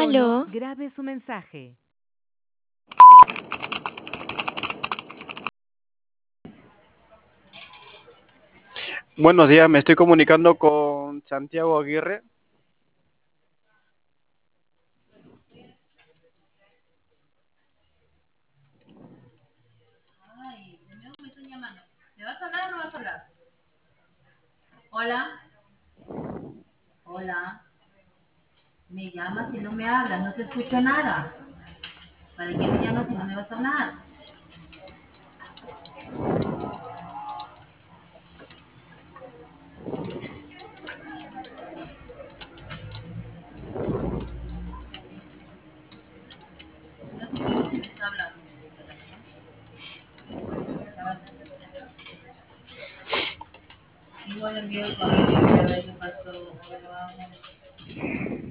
tono, Aló, grabe su mensaje. Buenos días, me estoy comunicando con Santiago Aguirre. Ay, de nuevo me están llamando. ¿Me vas a hablar o no vas a hablar? Hola. Hola. Me llamas y no me hablas, no te escucho nada. ¿Para qué me llamas si no me vas a hablar? No te escucho si me está hablando. Igual envío el correo para ver qué pasó. A ver, vamos.